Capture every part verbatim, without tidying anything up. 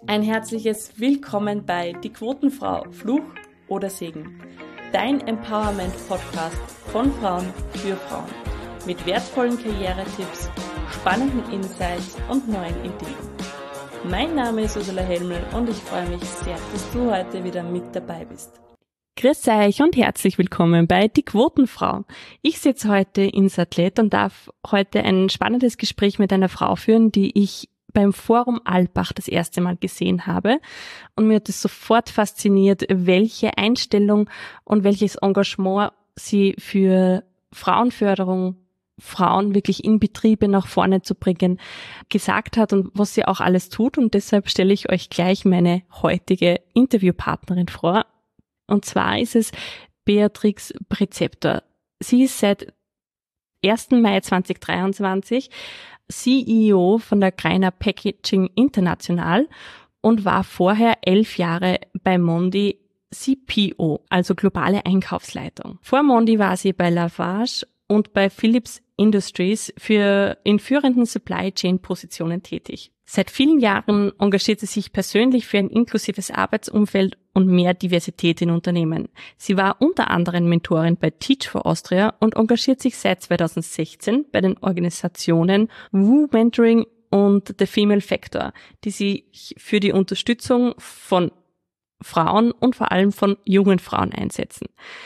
Ein herzliches Willkommen bei Die Quotenfrau, Fluch oder Segen. Dein Empowerment-Podcast von Frauen für Frauen. Mit wertvollen Karrieretipps, spannenden Insights und neuen Ideen. Mein Name ist Ursula Helmel und ich freue mich sehr, dass du heute wieder mit dabei bist. Grüß euch und herzlich willkommen bei Die Quotenfrau. Ich sitze heute in Sattlet und darf heute ein spannendes Gespräch mit einer Frau führen, die ich beim Forum Alpbach das erste Mal gesehen habe. Und mir hat es sofort fasziniert, welche Einstellung und welches Engagement sie für Frauenförderung, Frauen wirklich in Betriebe nach vorne zu bringen, gesagt hat und was sie auch alles tut. Und deshalb stelle ich euch gleich meine heutige Interviewpartnerin vor. Und zwar ist es Beatrix Präzeptor. Sie ist seit ersten Mai zweitausenddreiundzwanzig C E O von der Greiner Packaging International und war vorher elf Jahre bei Mondi C P O, also globale Einkaufsleitung. Vor Mondi war sie bei Lafarge und bei Philips Industries für in führenden Supply Chain Positionen tätig. Seit vielen Jahren engagiert sie sich persönlich für ein inklusives Arbeitsumfeld und mehr Diversität in Unternehmen. Sie war unter anderem Mentorin bei Teach for Austria und engagiert sich seit zweitausendsechzehn bei den Organisationen W U Mentoring und The Female Factor, die sich für die Unterstützung von Frauen und vor allem von jungen Frauen einsetzen.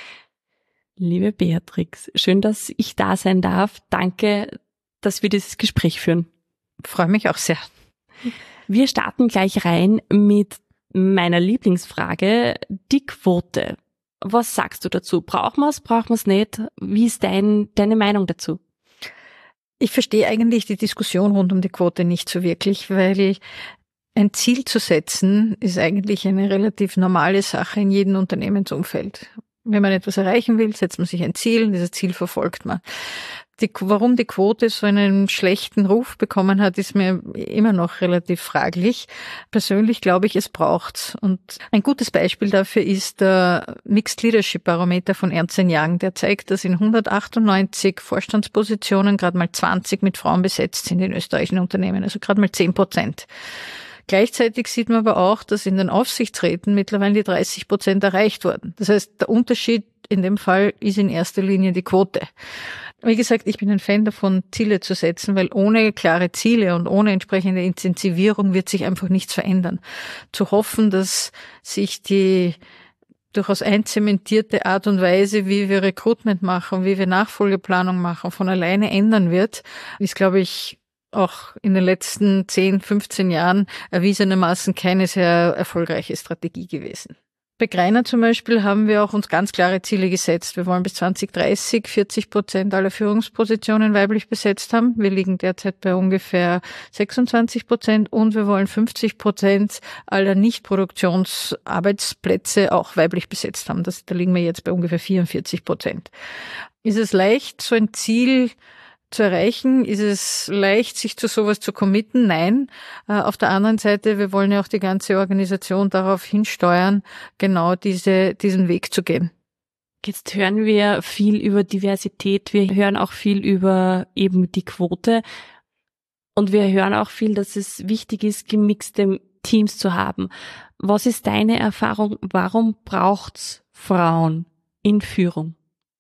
Liebe Beatrix, schön, dass ich da sein darf. Danke, dass wir dieses Gespräch führen. Freue mich auch sehr. Wir starten gleich rein mit meiner Lieblingsfrage, die Quote. Was sagst du dazu? Brauchen wir es, brauchen wir es nicht? Wie ist dein, deine Meinung dazu? Ich verstehe eigentlich die Diskussion rund um die Quote nicht so wirklich, weil ein Ziel zu setzen ist eigentlich eine relativ normale Sache in jedem Unternehmensumfeld. Wenn man etwas erreichen will, setzt man sich ein Ziel und dieses Ziel verfolgt man. Die, warum die Quote so einen schlechten Ruf bekommen hat, ist mir immer noch relativ fraglich. Persönlich glaube ich, es braucht's. Und ein gutes Beispiel dafür ist der Mixed Leadership Barometer von Ernst und Young. Der zeigt, dass in hundertachtundneunzig Vorstandspositionen gerade mal zwanzig mit Frauen besetzt sind in österreichischen Unternehmen, also gerade mal zehn Prozent. Gleichzeitig sieht man aber auch, dass in den Aufsichtsräten mittlerweile die dreißig Prozent erreicht wurden. Das heißt, der Unterschied in dem Fall ist in erster Linie die Quote. Wie gesagt, ich bin ein Fan davon, Ziele zu setzen, weil ohne klare Ziele und ohne entsprechende Intensivierung wird sich einfach nichts verändern. Zu hoffen, dass sich die durchaus einzementierte Art und Weise, wie wir Recruitment machen, wie wir Nachfolgeplanung machen, von alleine ändern wird, ist, glaube ich, auch in den letzten zehn, fünfzehn Jahren erwiesenermaßen keine sehr erfolgreiche Strategie gewesen. Bei Greiner zum Beispiel haben wir auch uns ganz klare Ziele gesetzt. Wir wollen bis zwanzig dreißig vierzig Prozent aller Führungspositionen weiblich besetzt haben. Wir liegen derzeit bei ungefähr sechsundzwanzig Prozent und wir wollen fünfzig Prozent aller Nichtproduktionsarbeitsplätze auch weiblich besetzt haben. Das, da liegen wir jetzt bei ungefähr vierundvierzig Prozent. Ist es leicht, so ein Ziel zu erreichen? Ist es leicht, sich zu sowas zu committen? Nein. Auf der anderen Seite, wir wollen ja auch die ganze Organisation darauf hinsteuern, genau diese, diesen Weg zu gehen. Jetzt hören wir viel über Diversität. Wir hören auch viel über eben die Quote. Und wir hören auch viel, dass es wichtig ist, gemixte Teams zu haben. Was ist deine Erfahrung? Warum braucht's Frauen in Führung?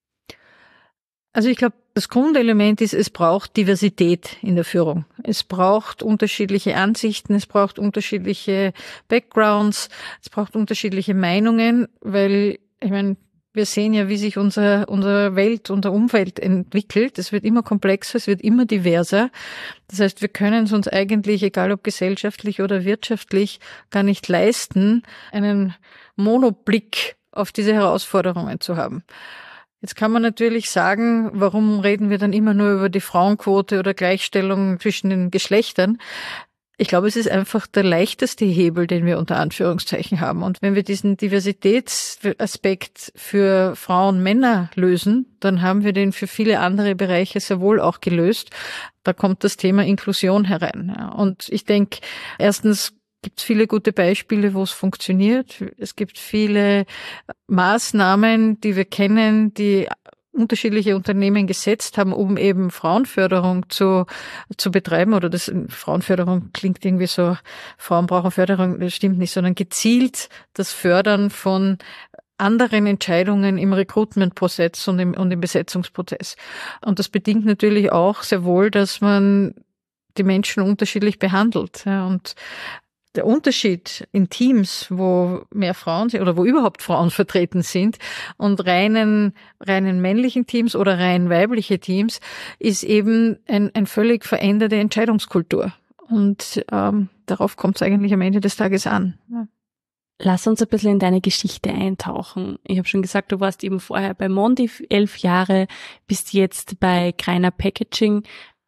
Also ich glaube, das Grundelement ist, es braucht Diversität in der Führung. Es braucht unterschiedliche Ansichten, es braucht unterschiedliche Backgrounds, es braucht unterschiedliche Meinungen, weil, ich meine, wir sehen ja, wie sich unser, unsere Welt, unser Umfeld entwickelt. Es wird immer komplexer, es wird immer diverser. Das heißt, wir können es uns eigentlich, egal ob gesellschaftlich oder wirtschaftlich, gar nicht leisten, einen Monoblick auf diese Herausforderungen zu haben. Jetzt kann man natürlich sagen, warum reden wir dann immer nur über die Frauenquote oder Gleichstellung zwischen den Geschlechtern? Ich glaube, es ist einfach der leichteste Hebel, den wir unter Anführungszeichen haben. Und wenn wir diesen Diversitätsaspekt für Frauen und Männer lösen, dann haben wir den für viele andere Bereiche sehr wohl auch gelöst. Da kommt das Thema Inklusion herein. Und ich denke, erstens gibt es viele gute Beispiele, wo es funktioniert. Es gibt viele Maßnahmen, die wir kennen, die unterschiedliche Unternehmen gesetzt haben, um eben Frauenförderung zu, zu betreiben, oder das Frauenförderung klingt irgendwie so, Frauen brauchen Förderung, das stimmt nicht, sondern gezielt das Fördern von anderen Entscheidungen im Recruitment-Prozess und im, und im Besetzungsprozess. Und das bedingt natürlich auch sehr wohl, dass man die Menschen unterschiedlich behandelt. Ja, und der Unterschied in Teams, wo mehr Frauen sind oder wo überhaupt Frauen vertreten sind und reinen, reinen männlichen Teams oder rein weibliche Teams, ist eben ein, ein völlig veränderte Entscheidungskultur. Und ähm, darauf kommt es eigentlich am Ende des Tages an. Ja. Lass uns ein bisschen in deine Geschichte eintauchen. Ich habe schon gesagt, du warst eben vorher bei Mondi elf Jahre, bist jetzt bei Greiner Packaging.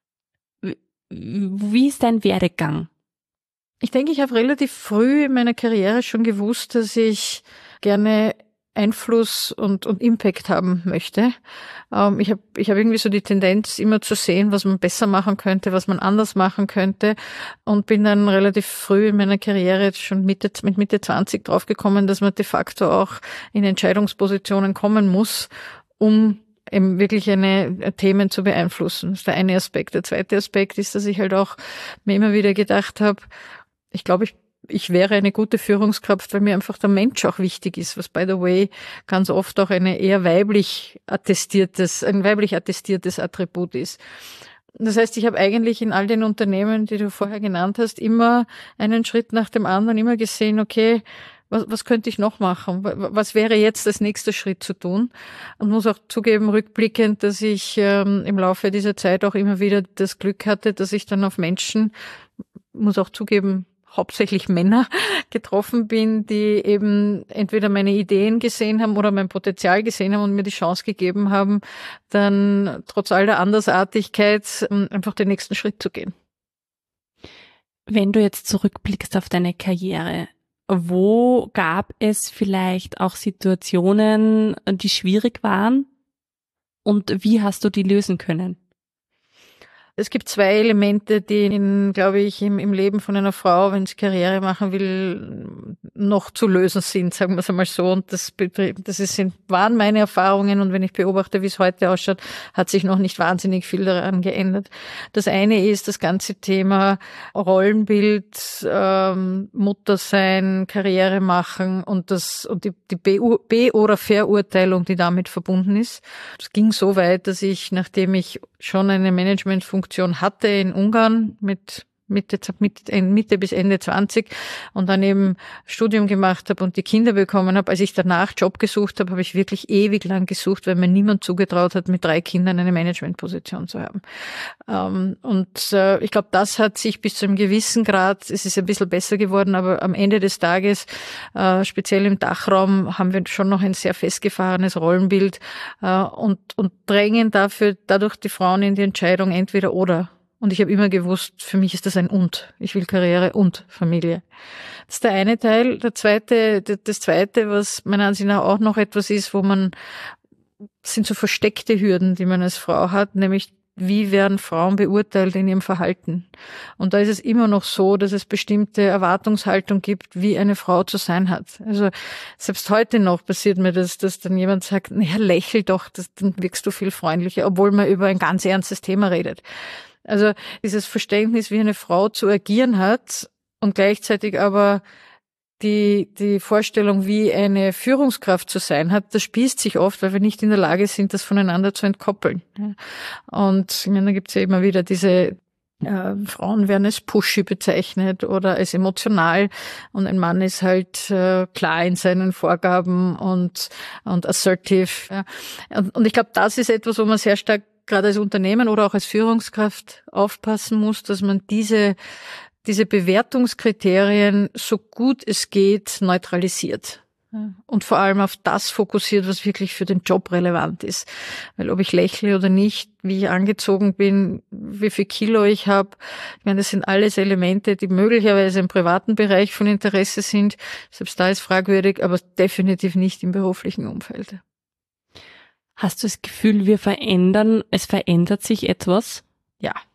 Wie ist dein Werdegang? Ich denke, ich habe relativ früh in meiner Karriere schon gewusst, dass ich gerne Einfluss und, und Impact haben möchte. Ähm, ich habe ich hab irgendwie so die Tendenz, immer zu sehen, was man besser machen könnte, was man anders machen könnte, und bin dann relativ früh in meiner Karriere, schon Mitte, mit Mitte zwanzig draufgekommen, dass man de facto auch in Entscheidungspositionen kommen muss, um eben wirklich eine Themen zu beeinflussen. Das ist der eine Aspekt. Der zweite Aspekt ist, dass ich halt auch mir immer wieder gedacht habe, ich glaube, ich, ich wäre eine gute Führungskraft, weil mir einfach der Mensch auch wichtig ist, was by the way ganz oft auch eine eher weiblich attestiertes, ein weiblich attestiertes Attribut ist. Das heißt, ich habe eigentlich in all den Unternehmen, die du vorher genannt hast, immer einen Schritt nach dem anderen, immer gesehen, okay, was, was könnte ich noch machen? Was wäre jetzt als nächster Schritt zu tun? Und muss auch zugeben, rückblickend, dass ich ähm, im Laufe dieser Zeit auch immer wieder das Glück hatte, dass ich dann auf Menschen, muss auch zugeben, hauptsächlich Männer getroffen bin, die eben entweder meine Ideen gesehen haben oder mein Potenzial gesehen haben und mir die Chance gegeben haben, dann trotz all der Andersartigkeit einfach den nächsten Schritt zu gehen. Wenn du jetzt zurückblickst auf deine Karriere, wo gab es vielleicht auch Situationen, die schwierig waren, und wie hast du die lösen können? Es gibt zwei Elemente, die, in, glaube ich, im, im Leben von einer Frau, wenn sie Karriere machen will, noch zu lösen sind, sagen wir es einmal so. Und das, das ist, waren meine Erfahrungen. Und wenn ich beobachte, wie es heute ausschaut, hat sich noch nicht wahnsinnig viel daran geändert. Das eine ist das ganze Thema Rollenbild, ähm, Mutter sein, Karriere machen und das und die, die Be- oder Verurteilung, die damit verbunden ist. Es ging so weit, dass ich, nachdem ich schon eine Managementfunktion hatte in Ungarn mit Mitte, Mitte bis Ende zwanzig und dann eben Studium gemacht habe und die Kinder bekommen habe. Als ich danach Job gesucht habe, habe ich wirklich ewig lang gesucht, weil mir niemand zugetraut hat, mit drei Kindern eine Managementposition zu haben. Und ich glaube, das hat sich bis zu einem gewissen Grad, es ist ein bisschen besser geworden, aber am Ende des Tages, speziell im Dachraum, haben wir schon noch ein sehr festgefahrenes Rollenbild und, und drängen dafür, dadurch die Frauen in die Entscheidung entweder oder. Und ich habe immer gewusst, für mich ist das ein Und. Ich will Karriere und Familie. Das ist der eine Teil. Der zweite, das zweite, was meiner Ansicht nach auch noch etwas ist, wo man, das sind so versteckte Hürden, die man als Frau hat, nämlich wie werden Frauen beurteilt in ihrem Verhalten. Und da ist es immer noch so, dass es bestimmte Erwartungshaltung gibt, wie eine Frau zu sein hat. Also selbst heute noch passiert mir das, dass dann jemand sagt, naja, lächel doch, das, dann wirkst du viel freundlicher, obwohl man über ein ganz ernstes Thema redet. Also dieses Verständnis, wie eine Frau zu agieren hat und gleichzeitig aber die die Vorstellung, wie eine Führungskraft zu sein hat, das spießt sich oft, weil wir nicht in der Lage sind, das voneinander zu entkoppeln. Und ich meine, da gibt es ja immer wieder diese äh, Frauen werden als pushy bezeichnet oder als emotional und ein Mann ist halt äh, klar in seinen Vorgaben und und assertive. Ja. Und, und ich glaube, das ist etwas, wo man sehr stark gerade als Unternehmen oder auch als Führungskraft aufpassen muss, dass man diese, diese Bewertungskriterien so gut es geht neutralisiert. Und vor allem auf das fokussiert, was wirklich für den Job relevant ist. Weil ob ich lächle oder nicht, wie ich angezogen bin, wie viel Kilo ich habe, ich meine, das sind alles Elemente, die möglicherweise im privaten Bereich von Interesse sind. Selbst da ist fragwürdig, aber definitiv nicht im beruflichen Umfeld. Hast du das Gefühl, wir verändern, es verändert sich etwas? Ja,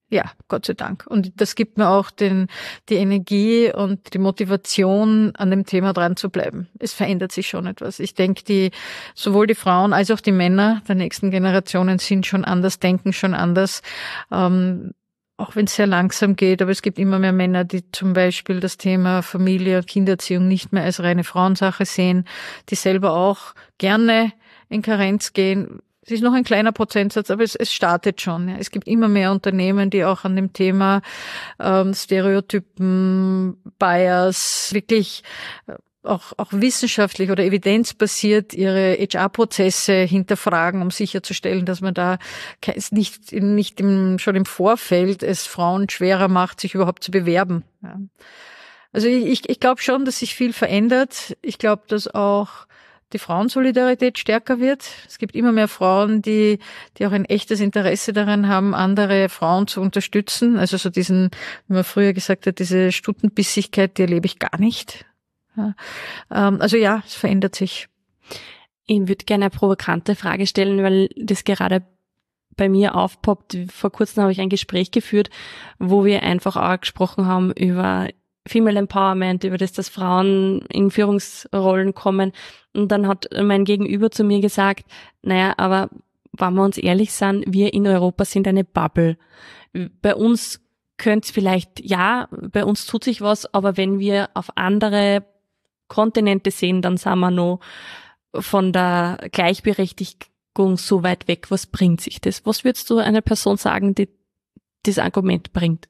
Ja, Gott sei Dank. Und das gibt mir auch den, die Energie und die Motivation, an dem Thema dran zu bleiben. Es verändert sich schon etwas. Ich denke, die, sowohl die Frauen als auch die Männer der nächsten Generationen sind schon anders, denken schon anders. Ähm, auch wenn es sehr langsam geht, aber es gibt immer mehr Männer, die zum Beispiel das Thema Familie und Kindererziehung nicht mehr als reine Frauensache sehen, die selber auch gerne in Karenz gehen. Es ist noch ein kleiner Prozentsatz, aber es, es startet schon. Ja. Es gibt immer mehr Unternehmen, die auch an dem Thema ähm, Stereotypen, Bias wirklich äh, auch, auch wissenschaftlich oder evidenzbasiert ihre H R-Prozesse hinterfragen, um sicherzustellen, dass man da nicht, nicht im, schon im Vorfeld es Frauen schwerer macht, sich überhaupt zu bewerben. Ja. Also ich, ich glaube schon, dass sich viel verändert. Ich glaube, dass auch die Frauensolidarität stärker wird. Es gibt immer mehr Frauen, die, die auch ein echtes Interesse daran haben, andere Frauen zu unterstützen. Also so diesen, wie man früher gesagt hat, diese Stutenbissigkeit, die erlebe ich gar nicht. Ja. Also ja, es verändert sich. Ich würde gerne eine provokante Frage stellen, weil das gerade bei mir aufpoppt. Vor kurzem habe ich ein Gespräch geführt, wo wir einfach auch gesprochen haben über Female Empowerment, über das, dass Frauen in Führungsrollen kommen. Und dann hat mein Gegenüber zu mir gesagt, naja, aber wenn wir uns ehrlich sind, wir in Europa sind eine Bubble. Bei uns könnte es vielleicht, ja, bei uns tut sich was, aber wenn wir auf andere Kontinente sehen, dann sind wir noch von der Gleichberechtigung so weit weg. Was bringt sich das? Was würdest du einer Person sagen, die das Argument bringt?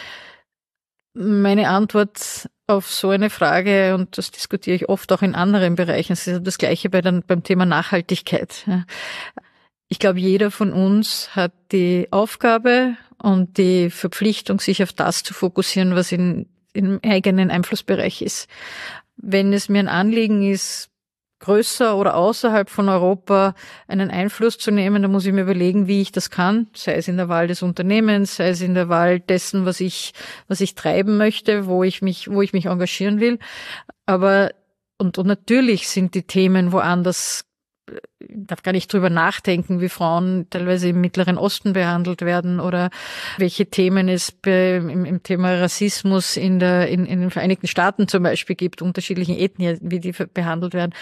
Meine Antwort auf so eine Frage, und das diskutiere ich oft auch in anderen Bereichen, es ist das Gleiche bei den, beim Thema Nachhaltigkeit. Ich glaube, jeder von uns hat die Aufgabe und die Verpflichtung, sich auf das zu fokussieren, was in, im eigenen Einflussbereich ist. Wenn es mir ein Anliegen ist, größer oder außerhalb von Europa einen Einfluss zu nehmen, da muss ich mir überlegen, wie ich das kann, sei es in der Wahl des Unternehmens, sei es in der Wahl dessen, was ich, was ich treiben möchte, wo ich mich, wo ich mich engagieren will. Aber, und, und natürlich sind die Themen woanders, ich darf gar nicht drüber nachdenken, wie Frauen teilweise im Mittleren Osten behandelt werden oder welche Themen es bei, im, im Thema Rassismus in der, in, in den Vereinigten Staaten zum Beispiel gibt, unterschiedlichen Ethnien, wie die behandelt werden.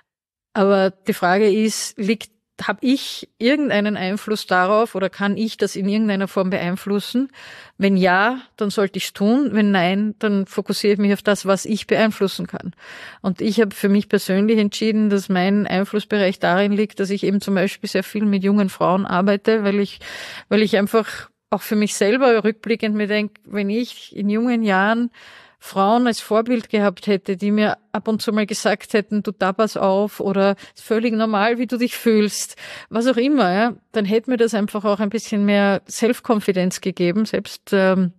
Aber die Frage ist, liegt, habe ich irgendeinen Einfluss darauf oder kann ich das in irgendeiner Form beeinflussen? Wenn ja, dann sollte ich es tun. Wenn nein, dann fokussiere ich mich auf das, was ich beeinflussen kann. Und ich habe für mich persönlich entschieden, dass mein Einflussbereich darin liegt, dass ich eben zum Beispiel sehr viel mit jungen Frauen arbeite, weil ich, weil ich einfach auch für mich selber rückblickend mir denke, wenn ich in jungen Jahren Frauen als Vorbild gehabt hätte, die mir ab und zu mal gesagt hätten, du da pass auf oder ist völlig normal, wie du dich fühlst, was auch immer, ja, dann hätte mir das einfach auch ein bisschen mehr Self-Confidence gegeben, selbst ähm,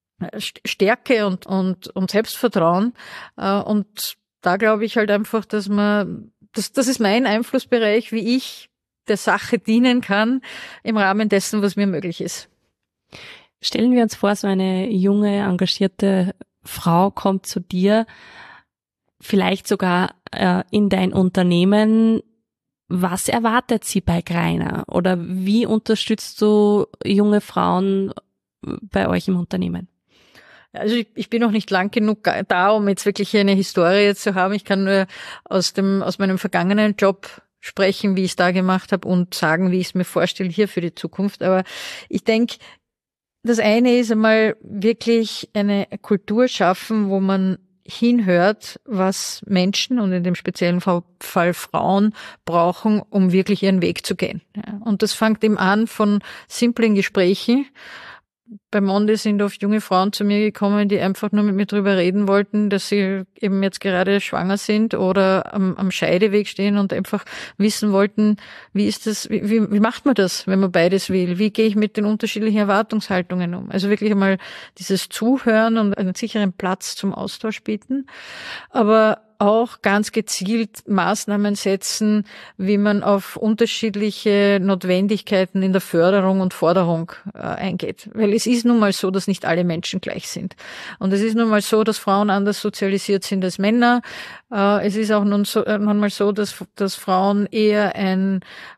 Stärke und und und Selbstvertrauen. Äh, und da glaube ich halt einfach, dass man, das, das ist mein Einflussbereich, wie ich der Sache dienen kann im Rahmen dessen, was mir möglich ist. Stellen wir uns vor, so eine junge, engagierte Frau kommt zu dir, vielleicht sogar äh, in dein Unternehmen. Was erwartet sie bei Greiner? Oder wie unterstützt du junge Frauen bei euch im Unternehmen? Also ich, ich bin noch nicht lang genug da, um jetzt wirklich eine Historie zu haben. Ich kann nur aus dem aus meinem vergangenen Job sprechen, wie ich es da gemacht habe und sagen, wie ich es mir vorstelle hier für die Zukunft. Aber ich denke, das eine ist einmal wirklich eine Kultur schaffen, wo man hinhört, was Menschen und in dem speziellen Fall Frauen brauchen, um wirklich ihren Weg zu gehen. Und das fängt eben an von simplen Gesprächen. Bei Monde sind oft junge Frauen zu mir gekommen, die einfach nur mit mir drüber reden wollten, dass sie eben jetzt gerade schwanger sind oder am, am Scheideweg stehen und einfach wissen wollten, wie ist das, wie, wie, wie macht man das, wenn man beides will? Wie gehe ich mit den unterschiedlichen Erwartungshaltungen um? Also wirklich einmal dieses Zuhören und einen sicheren Platz zum Austausch bieten. Aber auch ganz gezielt Maßnahmen setzen, wie man auf unterschiedliche Notwendigkeiten in der Förderung und Forderung äh, eingeht. Weil es ist nun mal so, dass nicht alle Menschen gleich sind. Und es ist nun mal so, dass Frauen anders sozialisiert sind als Männer. Äh, es ist auch nun, so, äh, nun mal so, dass, dass Frauen eher ein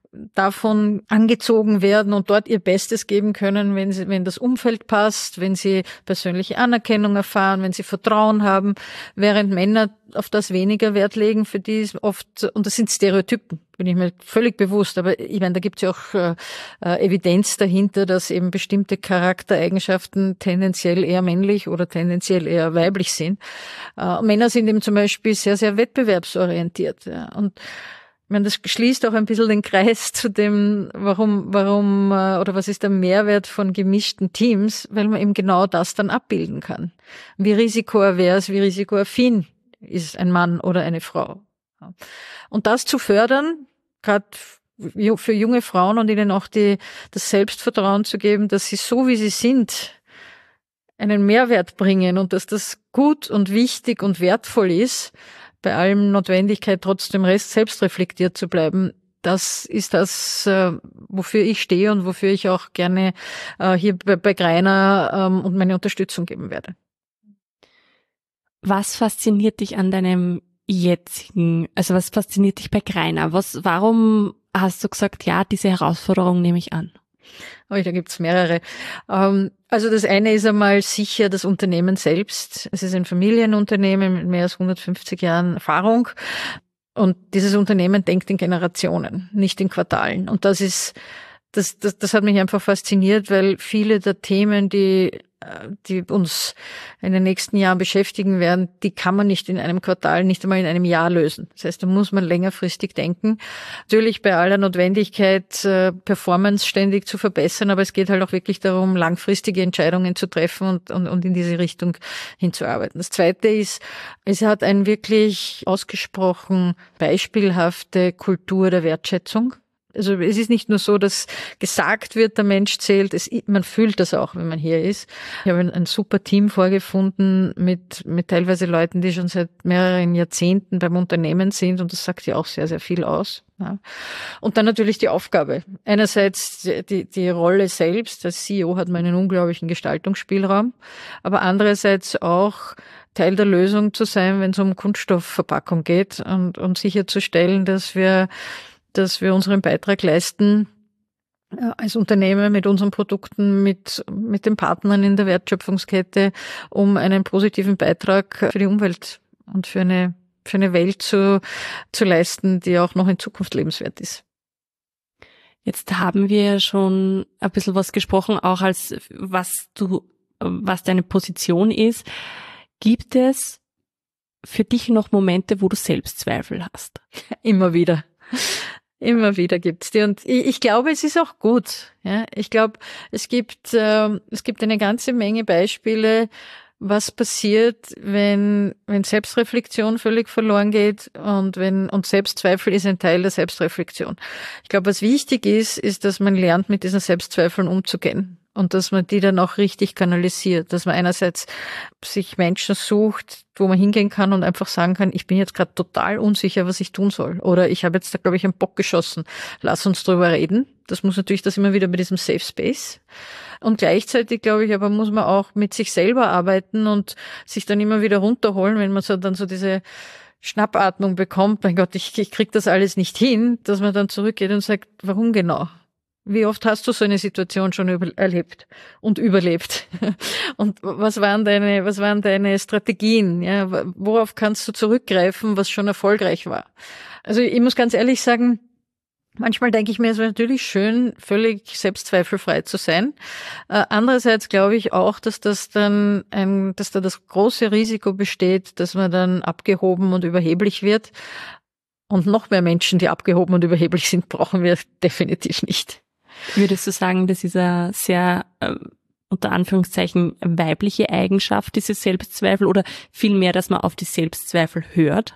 davon angezogen werden und dort ihr Bestes geben können, wenn sie, wenn das Umfeld passt, wenn sie persönliche Anerkennung erfahren, wenn sie Vertrauen haben, während Männer auf das weniger Wert legen, für die ist oft, und das sind Stereotypen, bin ich mir völlig bewusst, aber ich meine, da gibt es ja auch äh, Evidenz dahinter, dass eben bestimmte Charaktereigenschaften tendenziell eher männlich oder tendenziell eher weiblich sind. Äh, Männer sind eben zum Beispiel sehr, sehr wettbewerbsorientiert, ja, und ich meine, das schließt auch ein bisschen den Kreis zu dem, warum, warum, oder was ist der Mehrwert von gemischten Teams, weil man eben genau das dann abbilden kann. Wie risikoavers, wie risikoaffin ist ein Mann oder eine Frau. Und das zu fördern, gerade für junge Frauen und ihnen auch die, das Selbstvertrauen zu geben, dass sie so wie sie sind, einen Mehrwert bringen und dass das gut und wichtig und wertvoll ist, bei allem Notwendigkeit trotzdem Rest selbst reflektiert zu bleiben. Das ist das, wofür ich stehe und wofür ich auch gerne hier bei Greiner und meine Unterstützung geben werde. Was fasziniert dich an deinem jetzigen, also was fasziniert dich bei Greiner? Was, warum hast du gesagt, ja, diese Herausforderung nehme ich an? Oh, da gibt's mehrere. Also das eine ist einmal sicher das Unternehmen selbst. Es ist ein Familienunternehmen mit mehr als hundertfünfzig Jahren Erfahrung. Und dieses Unternehmen denkt in Generationen, nicht in Quartalen. Und das ist, das, das, das hat mich einfach fasziniert, weil viele der Themen, die die uns in den nächsten Jahren beschäftigen werden, die kann man nicht in einem Quartal, nicht einmal in einem Jahr lösen. Das heißt, da muss man längerfristig denken. Natürlich bei aller Notwendigkeit, Performance ständig zu verbessern, aber es geht halt auch wirklich darum, langfristige Entscheidungen zu treffen und, und, und in diese Richtung hinzuarbeiten. Das Zweite ist, es hat eine wirklich ausgesprochen beispielhafte Kultur der Wertschätzung. Also es ist nicht nur so, dass gesagt wird, der Mensch zählt, es, man fühlt das auch, wenn man hier ist. Ich habe ein, ein super Team vorgefunden mit, mit teilweise Leuten, die schon seit mehreren Jahrzehnten beim Unternehmen sind, und das sagt ja auch sehr, sehr viel aus. Ja. Und dann natürlich die Aufgabe. Einerseits die, die Rolle selbst, als C E O hat man einen unglaublichen Gestaltungsspielraum, aber andererseits auch Teil der Lösung zu sein, wenn es um Kunststoffverpackung geht, und, und sicherzustellen, dass wir dass wir unseren Beitrag leisten als Unternehmen mit unseren Produkten, mit mit den Partnern in der Wertschöpfungskette, um einen positiven Beitrag für die Umwelt und für eine für eine Welt zu zu leisten, die auch noch in Zukunft lebenswert ist. Jetzt haben wir schon ein bisschen was gesprochen, auch als was du was deine Position ist. Gibt es für dich noch Momente, wo du Selbstzweifel hast? Immer wieder. Immer wieder gibt's die, und ich, ich glaube, es ist auch gut. Ja, ich glaube, es gibt äh, es gibt eine ganze Menge Beispiele, was passiert, wenn wenn Selbstreflexion völlig verloren geht, und wenn und Selbstzweifel ist ein Teil der Selbstreflexion. Ich glaube, was wichtig ist, ist, dass man lernt, mit diesen Selbstzweifeln umzugehen. Und dass man die dann auch richtig kanalisiert, dass man einerseits sich Menschen sucht, wo man hingehen kann und einfach sagen kann, ich bin jetzt gerade total unsicher, was ich tun soll. Oder ich habe jetzt da, glaube ich, einen Bock geschossen. Lass uns drüber reden. Das muss natürlich das immer wieder bei diesem Safe Space. Und gleichzeitig, glaube ich, aber muss man auch mit sich selber arbeiten und sich dann immer wieder runterholen, wenn man so dann so diese Schnappatmung bekommt. Mein Gott, ich, ich krieg das alles nicht hin, dass man dann zurückgeht und sagt, warum genau? Wie oft hast du so eine Situation schon über, erlebt und überlebt? Und was waren deine, was waren deine Strategien? Ja, worauf kannst du zurückgreifen, was schon erfolgreich war? Also ich muss ganz ehrlich sagen, manchmal denke ich mir, es wäre natürlich schön, völlig selbstzweifelfrei zu sein. Äh, andererseits glaube ich auch, dass das dann ein, dass da das große Risiko besteht, dass man dann abgehoben und überheblich wird. Und noch mehr Menschen, die abgehoben und überheblich sind, brauchen wir definitiv nicht. Würdest du sagen, das ist eine sehr, äh, unter Anführungszeichen, weibliche Eigenschaft, diese Selbstzweifel, oder vielmehr, dass man auf die Selbstzweifel hört?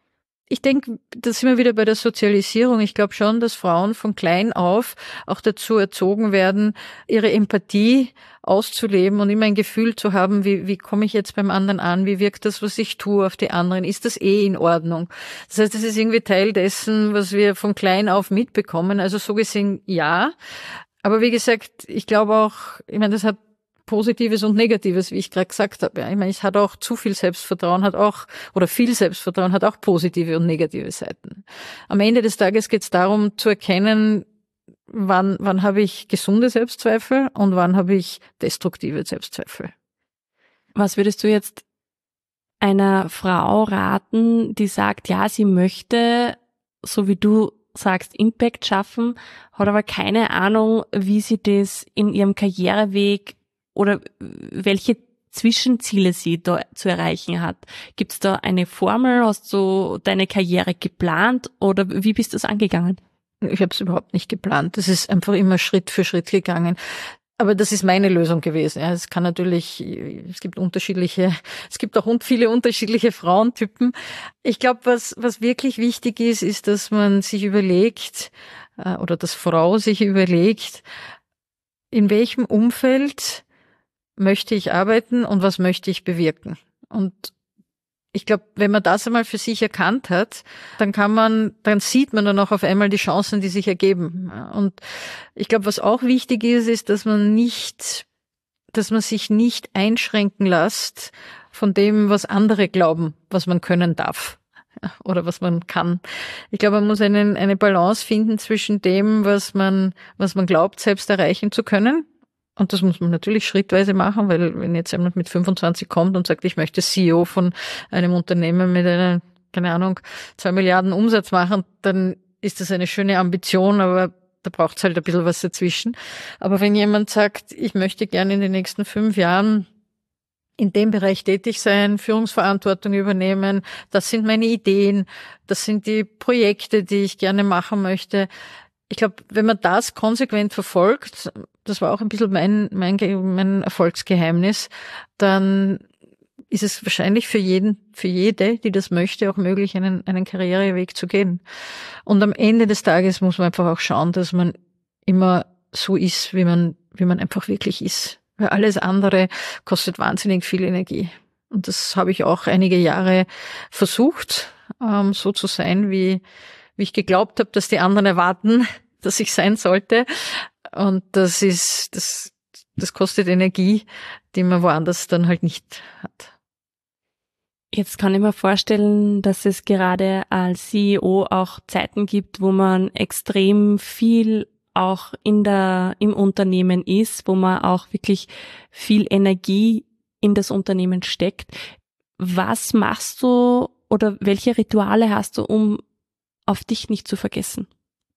Ich denke, da sind wir wieder bei der Sozialisierung. Ich glaube schon, dass Frauen von klein auf auch dazu erzogen werden, ihre Empathie auszuleben und immer ein Gefühl zu haben, wie, wie komme ich jetzt beim anderen an, wie wirkt das, was ich tue, auf die anderen, ist das eh in Ordnung? Das heißt, das ist irgendwie Teil dessen, was wir von klein auf mitbekommen. Also so gesehen ja. Aber wie gesagt, ich glaube auch, ich meine, das hat Positives und Negatives, wie ich gerade gesagt habe. Ich meine, es hat auch zu viel Selbstvertrauen, hat auch, oder viel Selbstvertrauen hat auch positive und negative Seiten. Am Ende des Tages geht es darum zu erkennen, wann, wann habe ich gesunde Selbstzweifel und wann habe ich destruktive Selbstzweifel. Was würdest du jetzt einer Frau raten, die sagt, ja, sie möchte, so wie du sagst, Impact schaffen, hat aber keine Ahnung, wie sie das in ihrem Karriereweg oder welche Zwischenziele sie da zu erreichen hat? Gibt es da eine Formel? Hast du deine Karriere geplant oder wie bist du es angegangen? Ich habe es überhaupt nicht geplant. Das ist einfach immer Schritt für Schritt gegangen. Aber das ist meine Lösung gewesen. Ja, es kann natürlich, es gibt unterschiedliche, es gibt auch viele unterschiedliche Frauentypen. Ich glaube, was was wirklich wichtig ist, ist, dass man sich überlegt oder dass Frau sich überlegt, in welchem Umfeld möchte ich arbeiten und was möchte ich bewirken. Und ich glaube, wenn man das einmal für sich erkannt hat, dann kann man, dann sieht man dann auch auf einmal die Chancen, die sich ergeben. Und ich glaube, was auch wichtig ist, ist, dass man nicht, dass man sich nicht einschränken lässt von dem, was andere glauben, was man können darf oder was man kann. Ich glaube, man muss einen, eine Balance finden zwischen dem, was man, was man glaubt, selbst erreichen zu können. Und das muss man natürlich schrittweise machen, weil wenn jetzt jemand mit fünfundzwanzig kommt und sagt, ich möchte C E O von einem Unternehmen mit einer, keine Ahnung, zwei Milliarden Umsatz machen, dann ist das eine schöne Ambition, aber da braucht es halt ein bisschen was dazwischen. Aber wenn jemand sagt, ich möchte gerne in den nächsten fünf Jahren in dem Bereich tätig sein, Führungsverantwortung übernehmen, das sind meine Ideen, das sind die Projekte, die ich gerne machen möchte. Ich glaube, wenn man das konsequent verfolgt, das war auch ein bisschen mein, mein, mein Erfolgsgeheimnis, dann ist es wahrscheinlich für jeden, für jede, die das möchte, auch möglich, einen, einen Karriereweg zu gehen. Und am Ende des Tages muss man einfach auch schauen, dass man immer so ist, wie man, wie man einfach wirklich ist. Weil alles andere kostet wahnsinnig viel Energie. Und das habe ich auch einige Jahre versucht, ähm, so zu sein, wie wie ich geglaubt habe, dass die anderen erwarten, dass ich sein sollte. Und das ist, das, das kostet Energie, die man woanders dann halt nicht hat. Jetzt kann ich mir vorstellen, dass es gerade als C E O auch Zeiten gibt, wo man extrem viel auch in der, im Unternehmen ist, wo man auch wirklich viel Energie in das Unternehmen steckt. Was machst du oder welche Rituale hast du, um auf dich nicht zu vergessen?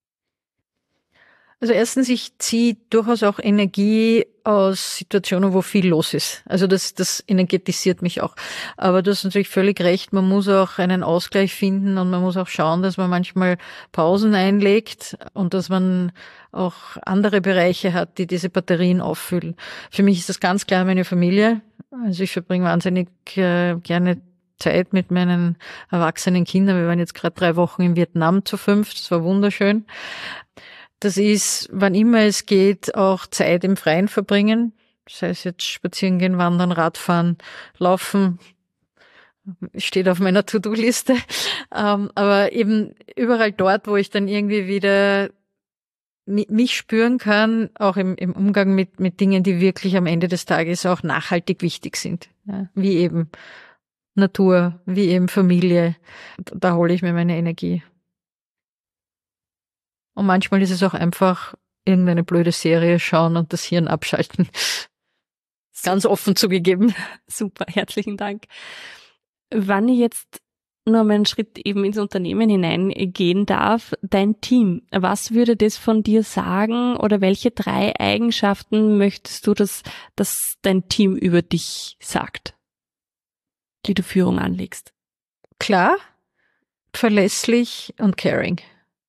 Also erstens, ich ziehe durchaus auch Energie aus Situationen, wo viel los ist. Also das, das energetisiert mich auch. Aber du hast natürlich völlig recht, man muss auch einen Ausgleich finden und man muss auch schauen, dass man manchmal Pausen einlegt und dass man auch andere Bereiche hat, die diese Batterien auffüllen. Für mich ist das ganz klar meine Familie. Also ich verbringe wahnsinnig äh, gerne Zeit mit meinen erwachsenen Kindern. Wir waren jetzt gerade drei Wochen in Vietnam zu fünf. Das war wunderschön. Das ist, wann immer es geht, auch Zeit im Freien verbringen. Das heißt jetzt spazieren gehen, wandern, Radfahren, laufen. Steht auf meiner To-Do-Liste. Aber eben überall dort, wo ich dann irgendwie wieder mich spüren kann, auch im, im Umgang mit, mit Dingen, die wirklich am Ende des Tages auch nachhaltig wichtig sind. Ja, wie eben Natur, wie eben Familie. Da hole ich mir meine Energie. Und manchmal ist es auch einfach irgendeine blöde Serie schauen und das Hirn abschalten. Ganz offen zugegeben. Super, herzlichen Dank. Wann ich jetzt noch mal einen Schritt eben ins Unternehmen hineingehen darf, dein Team, was würde das von dir sagen oder welche drei Eigenschaften möchtest du, dass, dass dein Team über dich sagt, die du Führung anlegst? Klar, verlässlich und caring.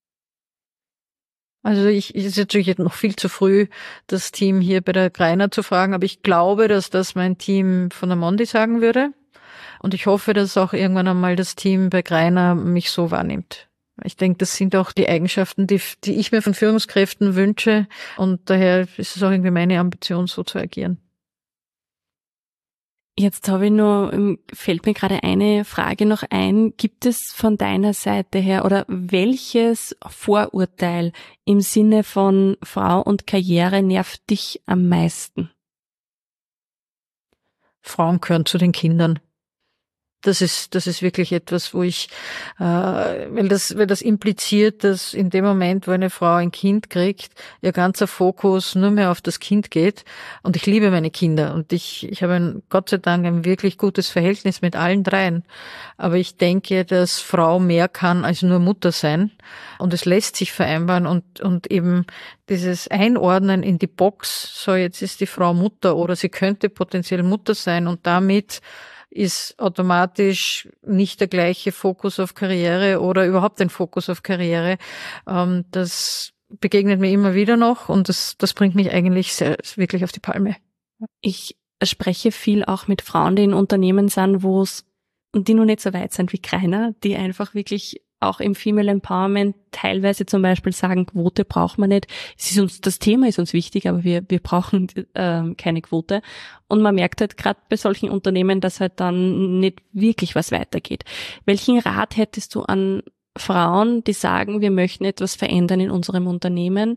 Also ich, es ist natürlich noch viel zu früh, das Team hier bei der Greiner zu fragen, aber ich glaube, dass das mein Team von der Mondi sagen würde. Und ich hoffe, dass auch irgendwann einmal das Team bei Greiner mich so wahrnimmt. Ich denke, das sind auch die Eigenschaften, die, die ich mir von Führungskräften wünsche. Und daher ist es auch irgendwie meine Ambition, so zu agieren. Jetzt habe ich nur, fällt mir gerade eine Frage noch ein. Gibt es von deiner Seite her oder welches Vorurteil im Sinne von Frau und Karriere nervt dich am meisten? Frauen gehören zu den Kindern. Das ist, das ist wirklich etwas, wo ich, äh, weil das, weil das impliziert, dass in dem Moment, wo eine Frau ein Kind kriegt, ihr ganzer Fokus nur mehr auf das Kind geht. Und ich liebe meine Kinder und ich, ich habe ein, Gott sei Dank ein wirklich gutes Verhältnis mit allen dreien. Aber ich denke, dass Frau mehr kann als nur Mutter sein. Und es lässt sich vereinbaren und, und eben dieses Einordnen in die Box, so jetzt ist die Frau Mutter oder sie könnte potenziell Mutter sein und damit ist automatisch nicht der gleiche Fokus auf Karriere oder überhaupt ein Fokus auf Karriere. Das begegnet mir immer wieder noch und das, das bringt mich eigentlich sehr, wirklich auf die Palme. Ich spreche viel auch mit Frauen, die in Unternehmen sind, wo es, und die noch nicht so weit sind wie Greiner, die einfach wirklich auch im Female Empowerment teilweise zum Beispiel sagen, Quote braucht man nicht. Es ist uns, das Thema ist uns wichtig, aber wir, wir brauchen äh, keine Quote. Und man merkt halt gerade bei solchen Unternehmen, dass halt dann nicht wirklich was weitergeht. Welchen Rat hättest du an Frauen, die sagen, wir möchten etwas verändern in unserem Unternehmen,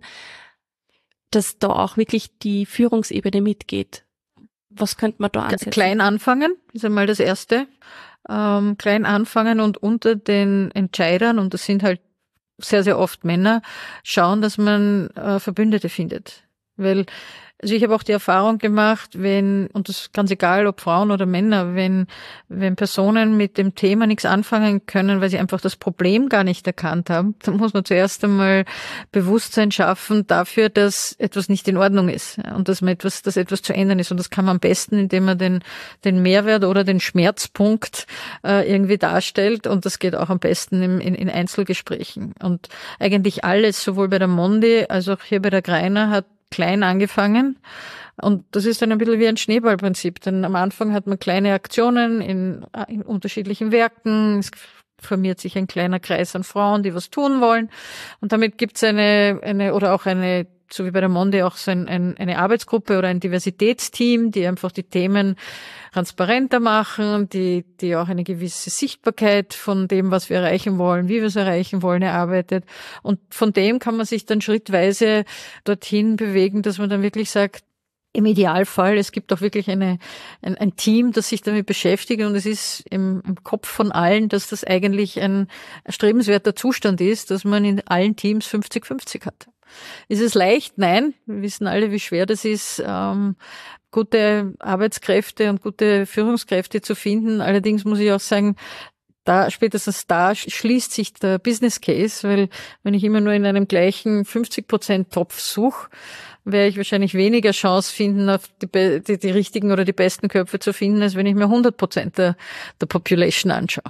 dass da auch wirklich die Führungsebene mitgeht? Was könnte man da ansetzen? Klein anfangen, ist einmal das Erste. Ähm, klein anfangen und unter den Entscheidern, und das sind halt sehr, sehr oft Männer, schauen, dass man äh, Verbündete findet. Weil, also ich habe auch die Erfahrung gemacht, wenn, und das ist ganz egal, ob Frauen oder Männer, wenn, wenn Personen mit dem Thema nichts anfangen können, weil sie einfach das Problem gar nicht erkannt haben, dann muss man zuerst einmal Bewusstsein schaffen dafür, dass etwas nicht in Ordnung ist und dass man etwas, dass etwas zu ändern ist. Und das kann man am besten, indem man den, den Mehrwert oder den Schmerzpunkt äh, irgendwie darstellt. Und das geht auch am besten im, in, in Einzelgesprächen. Und eigentlich alles, sowohl bei der Mondi als auch hier bei der Greiner, hat klein angefangen und das ist dann ein bisschen wie ein Schneeballprinzip, denn am Anfang hat man kleine Aktionen in, in unterschiedlichen Werken, es formiert sich ein kleiner Kreis an Frauen, die was tun wollen und damit gibt's eine, eine oder auch eine, so wie bei der Mondi auch so ein, ein, eine Arbeitsgruppe oder ein Diversitätsteam, die einfach die Themen transparenter machen, die, die auch eine gewisse Sichtbarkeit von dem, was wir erreichen wollen, wie wir es erreichen wollen, erarbeitet. Und von dem kann man sich dann schrittweise dorthin bewegen, dass man dann wirklich sagt, im Idealfall, es gibt auch wirklich eine, ein, ein Team, das sich damit beschäftigt und es ist im, im Kopf von allen, dass das eigentlich ein erstrebenswerter Zustand ist, dass man in allen Teams fünfzig fünfzig hat. Ist es leicht? Nein. Wir wissen alle, wie schwer das ist, ähm, gute Arbeitskräfte und gute Führungskräfte zu finden. Allerdings muss ich auch sagen, da, spätestens da schließt sich der Business Case, weil wenn ich immer nur in einem gleichen fünfzig Prozent Topf suche, werde ich wahrscheinlich weniger Chance finden, auf die, die, die richtigen oder die besten Köpfe zu finden, als wenn ich mir hundert Prozent der, der Population anschaue.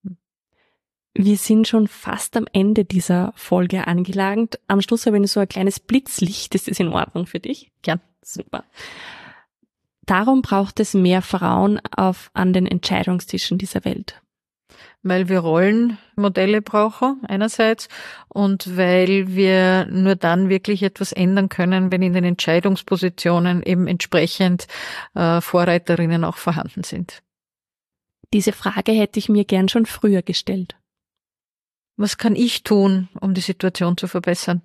Wir sind schon fast am Ende dieser Folge angelangt. Am Schluss habe ich so ein kleines Blitzlicht. Ist das in Ordnung für dich? Ja. Super. Darum braucht es mehr Frauen auf, an den Entscheidungstischen dieser Welt. Weil wir Rollenmodelle brauchen einerseits und weil wir nur dann wirklich etwas ändern können, wenn in den Entscheidungspositionen eben entsprechend äh, Vorreiterinnen auch vorhanden sind. Diese Frage hätte ich mir gern schon früher gestellt. Was kann ich tun, um die Situation zu verbessern?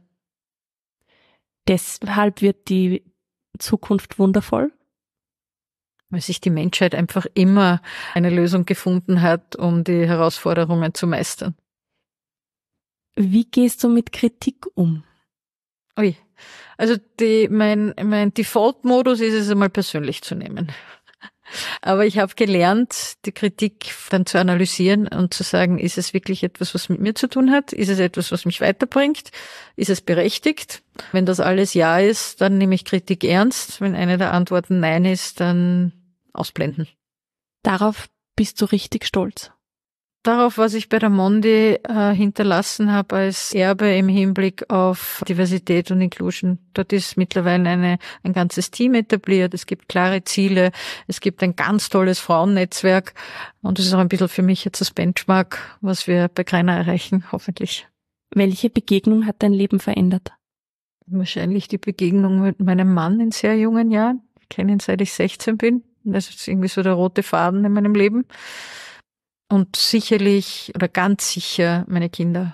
Deshalb wird die Zukunft wundervoll? Weil sich die Menschheit einfach immer eine Lösung gefunden hat, um die Herausforderungen zu meistern. Wie gehst du mit Kritik um? Ui, also die, mein, mein Default-Modus ist es einmal persönlich zu nehmen. Aber ich habe gelernt, die Kritik dann zu analysieren und zu sagen, ist es wirklich etwas, was mit mir zu tun hat? Ist es etwas, was mich weiterbringt? Ist es berechtigt? Wenn das alles Ja ist, dann nehme ich Kritik ernst. Wenn eine der Antworten Nein ist, dann ausblenden. Darauf bist du richtig stolz? Darauf, was ich bei der Mondi äh, hinterlassen habe als Erbe im Hinblick auf Diversität und Inclusion. Dort ist mittlerweile eine, ein ganzes Team etabliert. Es gibt klare Ziele. Es gibt ein ganz tolles Frauennetzwerk. Und das ist auch ein bisschen für mich jetzt das Benchmark, was wir bei Greiner erreichen, hoffentlich. Welche Begegnung hat dein Leben verändert? Wahrscheinlich die Begegnung mit meinem Mann in sehr jungen Jahren. Ich kenne ihn, seit ich sechzehn bin. Das ist irgendwie so der rote Faden in meinem Leben. Und sicherlich oder ganz sicher meine Kinder.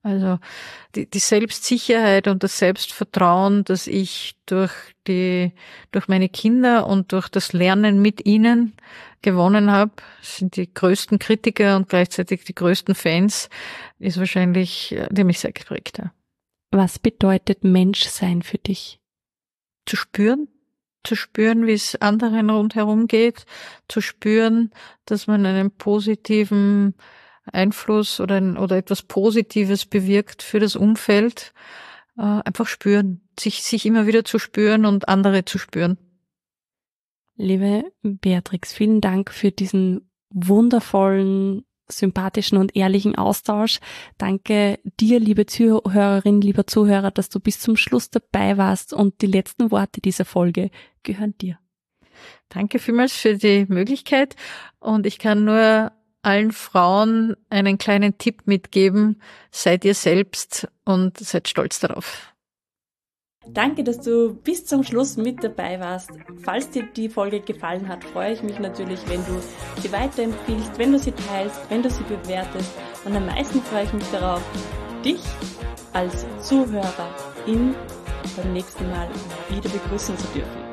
Also die, die Selbstsicherheit und das Selbstvertrauen, das ich durch die, durch meine Kinder und durch das Lernen mit ihnen gewonnen habe, sind die größten Kritiker und gleichzeitig die größten Fans, ist wahrscheinlich, die haben mich sehr geprägt. Ja. Was bedeutet Menschsein für dich? Zu spüren, zu spüren, wie es anderen rundherum geht, zu spüren, dass man einen positiven Einfluss oder ein, oder etwas Positives bewirkt für das Umfeld, äh, einfach spüren, sich sich immer wieder zu spüren und andere zu spüren. Liebe Beatrix, vielen Dank für diesen wundervollen, sympathischen und ehrlichen Austausch. Danke dir, liebe Zuhörerin, lieber Zuhörer, dass du bis zum Schluss dabei warst, und die letzten Worte dieser Folge gehören dir. Danke vielmals für die Möglichkeit, und ich kann nur allen Frauen einen kleinen Tipp mitgeben: Seid ihr selbst und seid stolz darauf. Danke, dass du bis zum Schluss mit dabei warst. Falls dir die Folge gefallen hat, freue ich mich natürlich, wenn du sie weiterempfiehlst, wenn du sie teilst, wenn du sie bewertest. Und am meisten freue ich mich darauf, dich als Zuhörerin beim nächsten Mal wieder begrüßen zu dürfen.